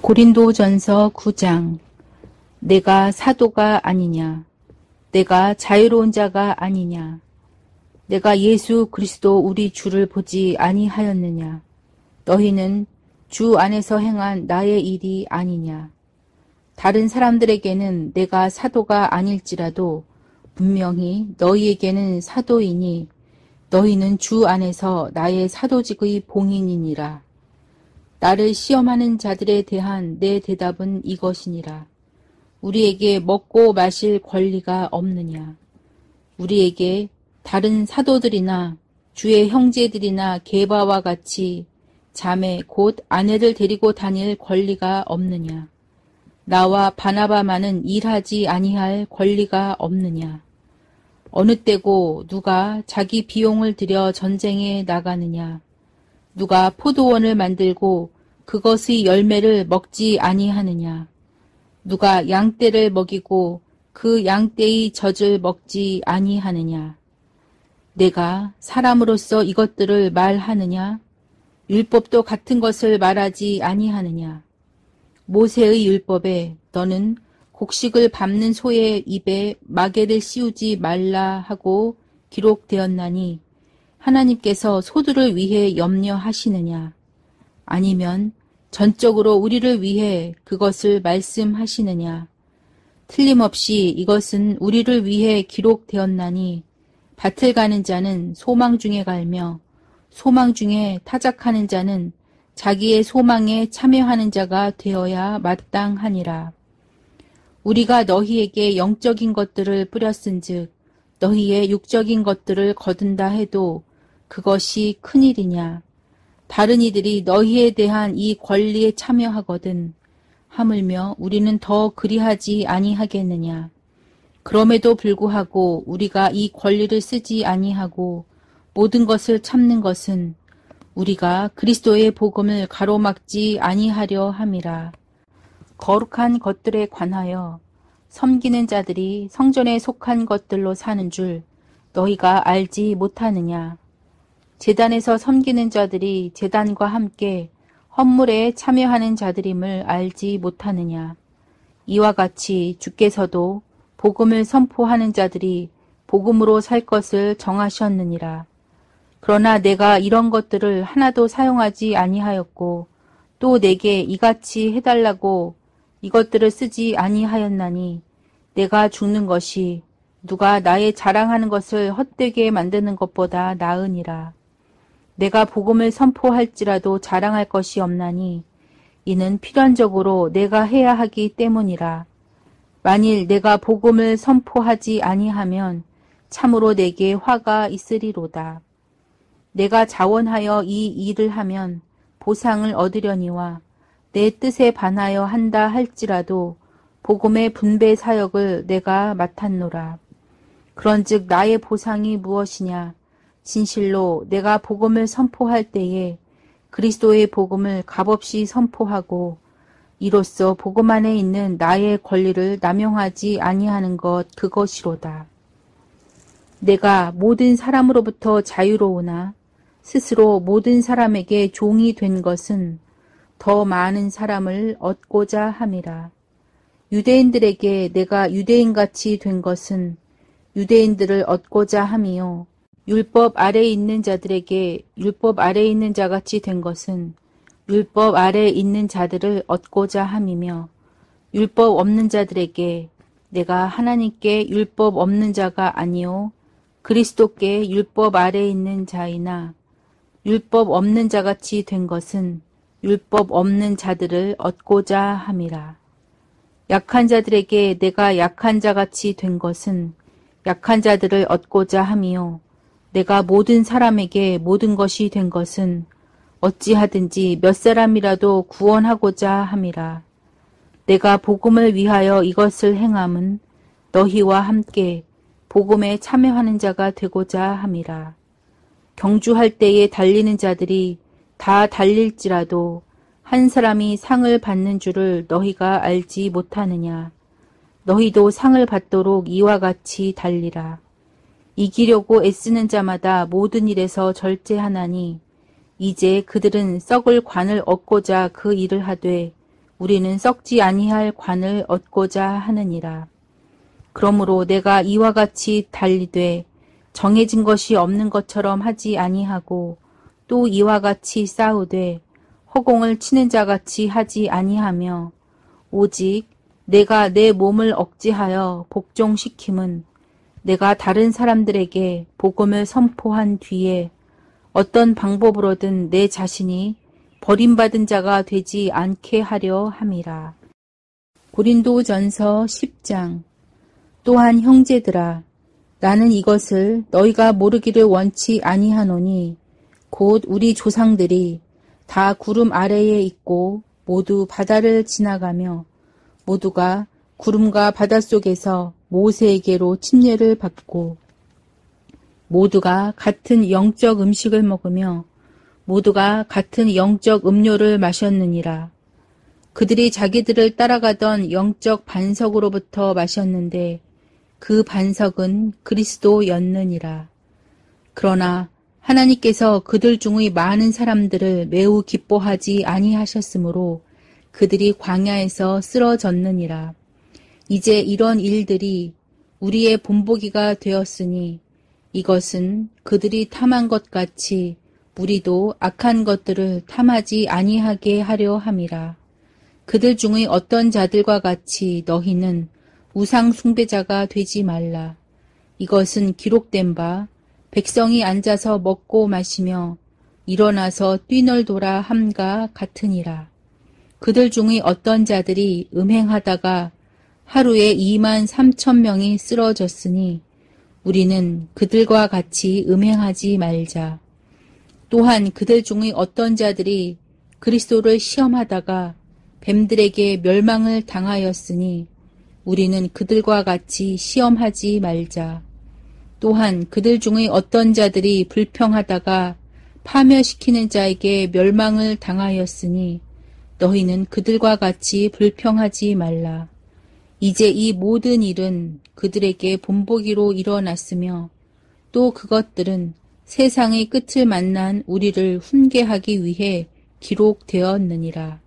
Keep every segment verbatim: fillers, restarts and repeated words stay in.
고린도전서 구 장. 내가 사도가 아니냐? 내가 자유로운 자가 아니냐? 내가 예수 그리스도 우리 주를 보지 아니하였느냐? 너희는 주 안에서 행한 나의 일이 아니냐? 다른 사람들에게는 내가 사도가 아닐지라도 분명히 너희에게는 사도이니 너희는 주 안에서 나의 사도직의 봉인이니라. 나를 시험하는 자들에 대한 내 대답은 이것이니라. 우리에게 먹고 마실 권리가 없느냐? 우리에게 다른 사도들이나 주의 형제들이나 게바와 같이 자매 곧 아내를 데리고 다닐 권리가 없느냐? 나와 바나바만은 일하지 아니할 권리가 없느냐? 어느 때고 누가 자기 비용을 들여 전쟁에 나가느냐? 누가 포도원을 만들고 그것의 열매를 먹지 아니하느냐? 누가 양떼를 먹이고 그 양떼의 젖을 먹지 아니하느냐? 내가 사람으로서 이것들을 말하느냐? 율법도 같은 것을 말하지 아니하느냐? 모세의 율법에 너는 곡식을 밟는 소의 입에 마개를 씌우지 말라 하고 기록되었나니 하나님께서 소들을 위해 염려하시느냐? 아니면 전적으로 우리를 위해 그것을 말씀하시느냐? 틀림없이 이것은 우리를 위해 기록되었나니 밭을 가는 자는 소망 중에 갈며 소망 중에 타작하는 자는 자기의 소망에 참여하는 자가 되어야 마땅하니라. 우리가 너희에게 영적인 것들을 뿌렸은즉 너희의 육적인 것들을 거둔다 해도 그것이 큰일이냐? 다른 이들이 너희에 대한 이 권리에 참여하거든 하물며 우리는 더 그리하지 아니하겠느냐? 그럼에도 불구하고 우리가 이 권리를 쓰지 아니하고 모든 것을 참는 것은 우리가 그리스도의 복음을 가로막지 아니하려 함이라. 거룩한 것들에 관하여 섬기는 자들이 성전에 속한 것들로 사는 줄 너희가 알지 못하느냐? 제단에서 섬기는 자들이 제단과 함께 헌물에 참여하는 자들임을 알지 못하느냐? 이와 같이 주께서도 복음을 선포하는 자들이 복음으로 살 것을 정하셨느니라. 그러나 내가 이런 것들을 하나도 사용하지 아니하였고 또 내게 이같이 해달라고 이것들을 쓰지 아니하였나니 내가 죽는 것이 누가 나의 자랑하는 것을 헛되게 만드는 것보다 나으니라. 내가 복음을 선포할지라도 자랑할 것이 없나니 이는 필연적으로 내가 해야 하기 때문이라. 만일 내가 복음을 선포하지 아니하면 참으로 내게 화가 있으리로다. 내가 자원하여 이 일을 하면 보상을 얻으려니와 내 뜻에 반하여 한다 할지라도 복음의 분배 사역을 내가 맡았노라. 그런즉 나의 보상이 무엇이냐? 진실로 내가 복음을 선포할 때에 그리스도의 복음을 값없이 선포하고 이로써 복음 안에 있는 나의 권리를 남용하지 아니하는 것 그것이로다. 내가 모든 사람으로부터 자유로우나 스스로 모든 사람에게 종이 된 것은 더 많은 사람을 얻고자 함이라. 유대인들에게 내가 유대인같이 된 것은 유대인들을 얻고자 함이요. 율법 아래에 있는 자들에게 율법 아래에 있는 자같이 된 것은 율법 아래에 있는 자들을 얻고자 함이며 율법 없는 자들에게 내가 하나님께 율법 없는 자가 아니요 그리스도께 율법 아래에 있는 자이나 율법 없는 자같이 된 것은 율법 없는 자들을 얻고자 함이라. 약한 자들에게 내가 약한 자같이 된 것은 약한 자들을 얻고자 함이요 내가 모든 사람에게 모든 것이 된 것은 어찌하든지 몇 사람이라도 구원하고자 함이라. 내가 복음을 위하여 이것을 행함은 너희와 함께 복음에 참여하는 자가 되고자 함이라. 경주할 때에 달리는 자들이 다 달릴지라도 한 사람이 상을 받는 줄을 너희가 알지 못하느냐. 너희도 상을 받도록 이와 같이 달리라. 이기려고 애쓰는 자마다 모든 일에서 절제하나니 이제 그들은 썩을 관을 얻고자 그 일을 하되 우리는 썩지 아니할 관을 얻고자 하느니라. 그러므로 내가 이와 같이 달리되 정해진 것이 없는 것처럼 하지 아니하고 또 이와 같이 싸우되 허공을 치는 자같이 하지 아니하며 오직 내가 내 몸을 억제하여 복종시킴은 내가 다른 사람들에게 복음을 선포한 뒤에 어떤 방법으로든 내 자신이 버림받은 자가 되지 않게 하려 함이라. 고린도전서 십 장. 또한 형제들아, 나는 이것을 너희가 모르기를 원치 아니하노니 곧 우리 조상들이 다 구름 아래에 있고 모두 바다를 지나가며 모두가 구름과 바다 속에서 모세에게로 침례를 받고 모두가 같은 영적 음식을 먹으며 모두가 같은 영적 음료를 마셨느니라. 그들이 자기들을 따라가던 영적 반석으로부터 마셨는데 그 반석은 그리스도였느니라. 그러나 하나님께서 그들 중의 많은 사람들을 매우 기뻐하지 아니하셨으므로 그들이 광야에서 쓰러졌느니라. 이제 이런 일들이 우리의 본보기가 되었으니 이것은 그들이 탐한 것 같이 우리도 악한 것들을 탐하지 아니하게 하려 함이라. 그들 중의 어떤 자들과 같이 너희는 우상 숭배자가 되지 말라. 이것은 기록된 바 백성이 앉아서 먹고 마시며 일어나서 뛰놀더라 함과 같으니라. 그들 중의 어떤 자들이 음행하다가 하루에 이만 삼천 명이 쓰러졌으니 우리는 그들과 같이 음행하지 말자. 또한 그들 중의 어떤 자들이 그리스도를 시험하다가 뱀들에게 멸망을 당하였으니 우리는 그들과 같이 시험하지 말자. 또한 그들 중의 어떤 자들이 불평하다가 파멸시키는 자에게 멸망을 당하였으니 너희는 그들과 같이 불평하지 말라. 이제 이 모든 일은 그들에게 본보기로 일어났으며 또 그것들은 세상의 끝을 만난 우리를 훈계하기 위해 기록되었느니라.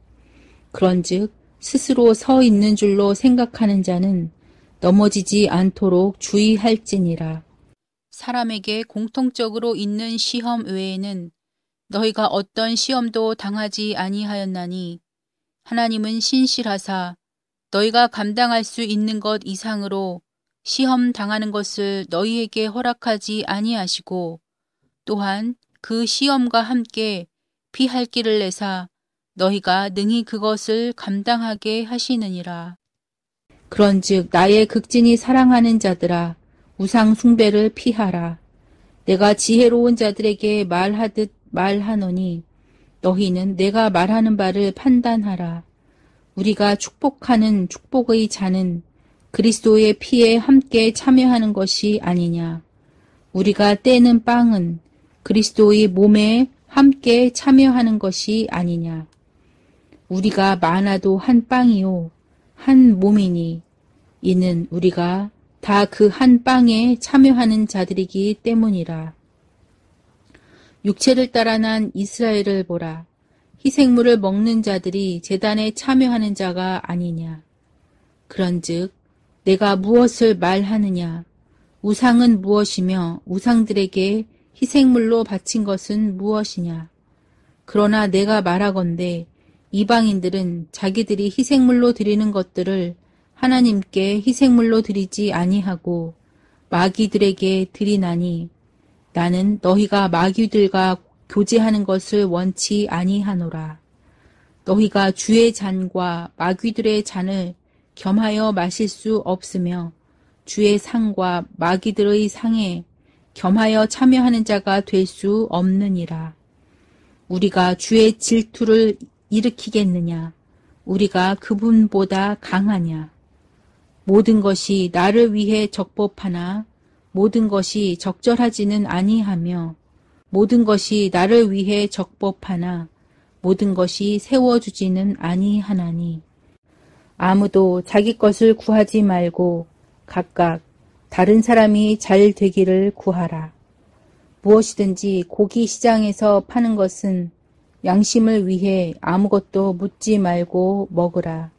그런즉 스스로 서 있는 줄로 생각하는 자는 넘어지지 않도록 주의할지니라. 사람에게 공통적으로 있는 시험 외에는 너희가 어떤 시험도 당하지 아니하였나니 하나님은 신실하사 너희가 감당할 수 있는 것 이상으로 시험 당하는 것을 너희에게 허락하지 아니하시고 또한 그 시험과 함께 피할 길을 내사 너희가 능히 그것을 감당하게 하시느니라. 그런즉 나의 극진히 사랑하는 자들아 우상 숭배를 피하라. 내가 지혜로운 자들에게 말하듯 말하노니 너희는 내가 말하는 바를 판단하라. 우리가 축복하는 축복의 잔은 그리스도의 피에 함께 참여하는 것이 아니냐. 우리가 떼는 빵은 그리스도의 몸에 함께 참여하는 것이 아니냐. 우리가 많아도 한 빵이요 한 몸이니 이는 우리가 다 그 한 빵에 참여하는 자들이기 때문이라. 육체를 따라 난 이스라엘을 보라. 희생물을 먹는 자들이 제단에 참여하는 자가 아니냐. 그런즉 내가 무엇을 말하느냐. 우상은 무엇이며 우상들에게 희생물로 바친 것은 무엇이냐. 그러나 내가 말하건대 이방인들은 자기들이 희생물로 드리는 것들을 하나님께 희생물로 드리지 아니하고 마귀들에게 드리나니 나는 너희가 마귀들과 교제하는 것을 원치 아니하노라. 너희가 주의 잔과 마귀들의 잔을 겸하여 마실 수 없으며 주의 상과 마귀들의 상에 겸하여 참여하는 자가 될 수 없느니라. 우리가 주의 질투를 일으키겠느냐? 우리가 그분보다 강하냐? 모든 것이 나를 위해 적법하나 모든 것이 적절하지는 아니하며 모든 것이 나를 위해 적법하나 모든 것이 세워주지는 아니하나니 아무도 자기 것을 구하지 말고 각각 다른 사람이 잘 되기를 구하라. 무엇이든지 고기 시장에서 파는 것은 양심을 위해 아무것도 묻지 말고 먹으라.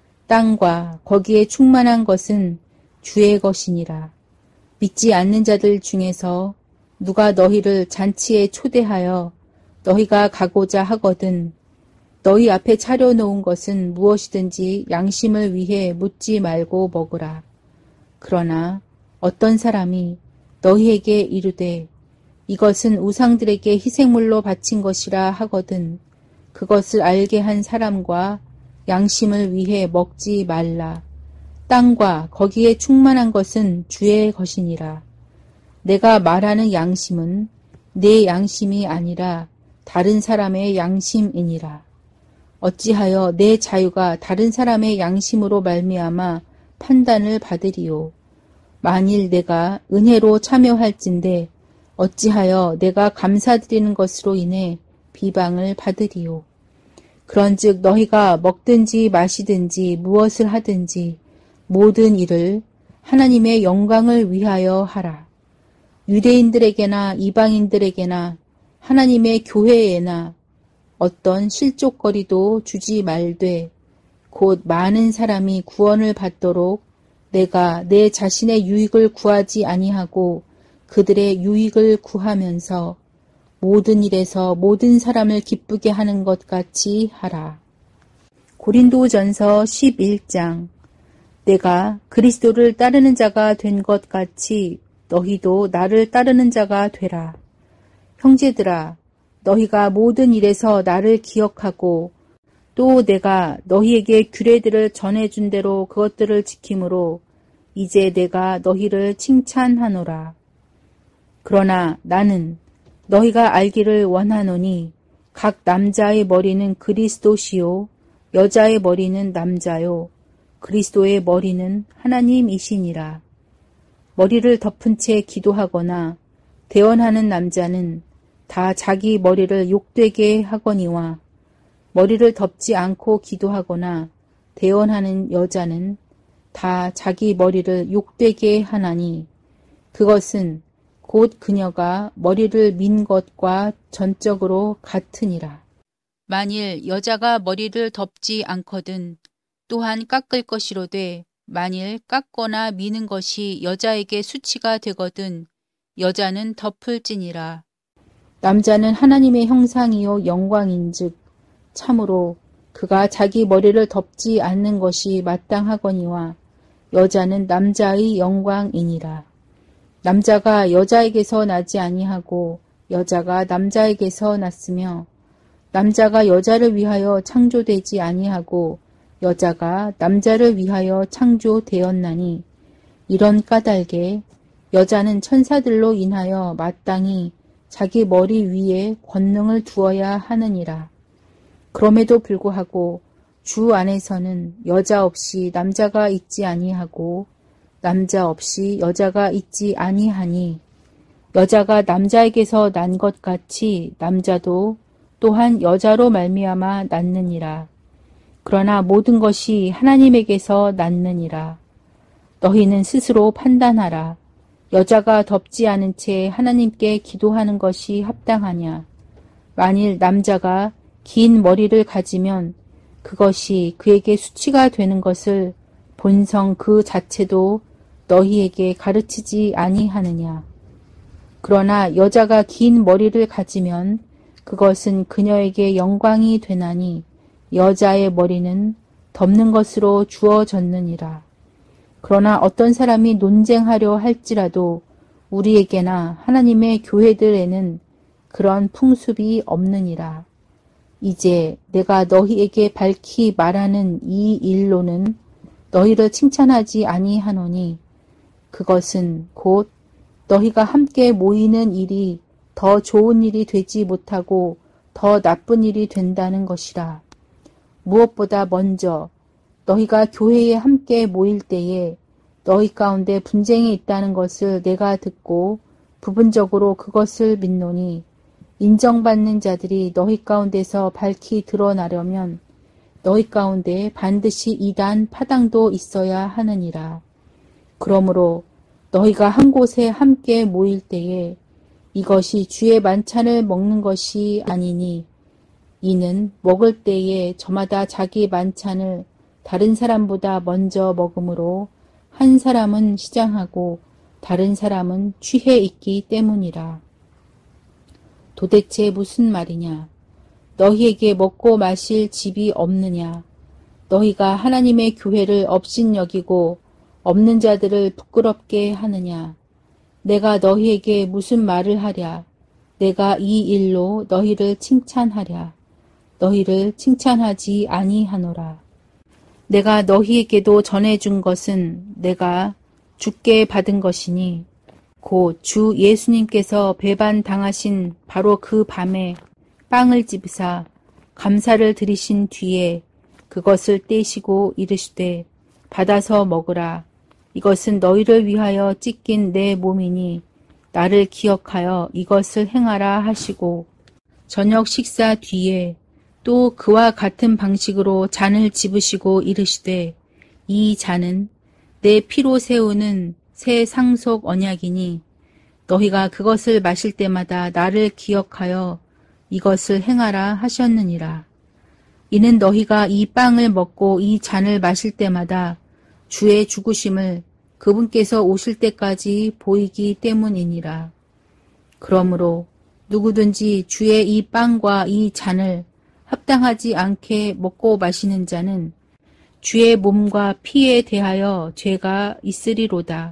땅과 거기에 충만한 것은 주의 것이니라. 믿지 않는 자들 중에서 누가 너희를 잔치에 초대하여 너희가 가고자 하거든 너희 앞에 차려놓은 것은 무엇이든지 양심을 위해 묻지 말고 먹으라. 그러나 어떤 사람이 너희에게 이르되 이것은 우상들에게 희생물로 바친 것이라 하거든 그것을 알게 한 사람과 양심을 위해 먹지 말라. 땅과 거기에 충만한 것은 주의 것이니라. 내가 말하는 양심은 내 양심이 아니라 다른 사람의 양심이니라. 어찌하여 내 자유가 다른 사람의 양심으로 말미암아 판단을 받으리요. 만일 내가 은혜로 참여할진대 어찌하여 내가 감사드리는 것으로 인해 비방을 받으리요. 그런즉 너희가 먹든지 마시든지 무엇을 하든지 모든 일을 하나님의 영광을 위하여 하라. 유대인들에게나 이방인들에게나 하나님의 교회에나 어떤 실족거리도 주지 말되 곧 많은 사람이 구원을 받도록 내가 내 자신의 유익을 구하지 아니하고 그들의 유익을 구하면서 모든 일에서 모든 사람을 기쁘게 하는 것 같이 하라. 고린도전서 십일 장. 내가 그리스도를 따르는 자가 된 것 같이 너희도 나를 따르는 자가 되라. 형제들아, 너희가 모든 일에서 나를 기억하고 또 내가 너희에게 규례들을 전해준 대로 그것들을 지킴으로 이제 내가 너희를 칭찬하노라. 그러나 나는 너희가 알기를 원하노니 각 남자의 머리는 그리스도시요 여자의 머리는 남자요 그리스도의 머리는 하나님이시니라. 머리를 덮은 채 기도하거나 대언하는 남자는 다 자기 머리를 욕되게 하거니와 머리를 덮지 않고 기도하거나 대언하는 여자는 다 자기 머리를 욕되게 하나니 그것은 곧 그녀가 머리를 민 것과 전적으로 같으니라. 만일 여자가 머리를 덮지 않거든 또한 깎을 것이로되 만일 깎거나 미는 것이 여자에게 수치가 되거든 여자는 덮을지니라. 남자는 하나님의 형상이요 영광인즉 참으로 그가 자기 머리를 덮지 않는 것이 마땅하거니와 여자는 남자의 영광이니라. 남자가 여자에게서 나지 아니하고 여자가 남자에게서 났으며 남자가 여자를 위하여 창조되지 아니하고 여자가 남자를 위하여 창조되었나니 이런 까닭에 여자는 천사들로 인하여 마땅히 자기 머리 위에 권능을 두어야 하느니라. 그럼에도 불구하고 주 안에서는 여자 없이 남자가 있지 아니하고 남자 없이 여자가 있지 아니하니 여자가 남자에게서 난 것 같이 남자도 또한 여자로 말미암아 낳느니라. 그러나 모든 것이 하나님에게서 낳느니라. 너희는 스스로 판단하라. 여자가 덮지 않은 채 하나님께 기도하는 것이 합당하냐. 만일 남자가 긴 머리를 가지면 그것이 그에게 수치가 되는 것을 본성 그 자체도 너희에게 가르치지 아니하느냐. 그러나 여자가 긴 머리를 가지면 그것은 그녀에게 영광이 되나니 여자의 머리는 덮는 것으로 주어졌느니라. 그러나 어떤 사람이 논쟁하려 할지라도 우리에게나 하나님의 교회들에는 그런 풍습이 없느니라. 이제 내가 너희에게 밝히 말하는 이 일로는 너희를 칭찬하지 아니하노니 그것은 곧 너희가 함께 모이는 일이 더 좋은 일이 되지 못하고 더 나쁜 일이 된다는 것이라. 무엇보다 먼저 너희가 교회에 함께 모일 때에 너희 가운데 분쟁이 있다는 것을 내가 듣고 부분적으로 그것을 믿노니 인정받는 자들이 너희 가운데서 밝히 드러나려면 너희 가운데 반드시 이단 파당도 있어야 하느니라. 그러므로 너희가 한 곳에 함께 모일 때에 이것이 주의 만찬을 먹는 것이 아니니 이는 먹을 때에 저마다 자기 만찬을 다른 사람보다 먼저 먹으므로 한 사람은 시장하고 다른 사람은 취해 있기 때문이라. 도대체 무슨 말이냐? 너희에게 먹고 마실 집이 없느냐? 너희가 하나님의 교회를 업신여기고 없는 자들을 부끄럽게 하느냐? 내가 너희에게 무슨 말을 하랴? 내가 이 일로 너희를 칭찬하랴? 너희를 칭찬하지 아니하노라. 내가 너희에게도 전해준 것은 내가 주께 받은 것이니 곧 주 예수님께서 배반 당하신 바로 그 밤에 빵을 집으사 감사를 드리신 뒤에 그것을 떼시고 이르시되 받아서 먹으라. 이것은 너희를 위하여 찢긴 내 몸이니 나를 기억하여 이것을 행하라 하시고 저녁 식사 뒤에 또 그와 같은 방식으로 잔을 집으시고 이르시되 이 잔은 내 피로 세우는 새 상속 언약이니 너희가 그것을 마실 때마다 나를 기억하여 이것을 행하라 하셨느니라. 이는 너희가 이 빵을 먹고 이 잔을 마실 때마다 주의 죽으심을 그분께서 오실 때까지 보이기 때문이니라. 그러므로 누구든지 주의 이 빵과 이 잔을 합당하지 않게 먹고 마시는 자는 주의 몸과 피에 대하여 죄가 있으리로다.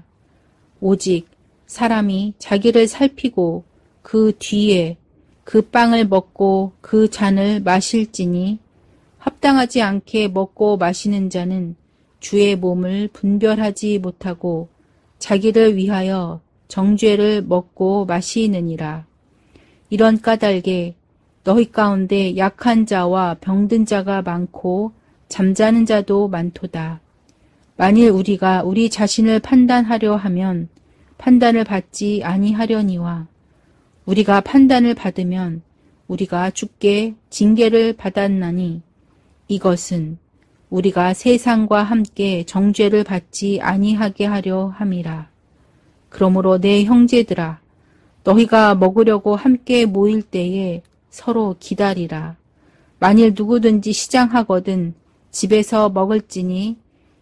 오직 사람이 자기를 살피고 그 뒤에 그 빵을 먹고 그 잔을 마실지니 합당하지 않게 먹고 마시는 자는 주의 몸을 분별하지 못하고 자기를 위하여 정죄를 먹고 마시느니라. 이런 까닭에 너희 가운데 약한 자와 병든 자가 많고 잠자는 자도 많도다. 만일 우리가 우리 자신을 판단하려 하면 판단을 받지 아니하려니와 우리가 판단을 받으면 우리가 주께 징계를 받았나니 이것은 우리가 세상과 함께 정죄를 받지 아니하게 하려 함이라. 그러므로 내 형제들아 너희가 먹으려고 함께 모일 때에 서로 기다리라. 만일 누구든지 시장하거든 집에서 먹을지니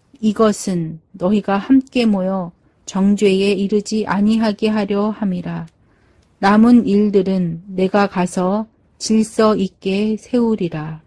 이것은 너희가 함께 모여 정죄에 이르지 아니하게 하려 함이라. 남은 일들은 내가 가서 질서 있게 세우리라.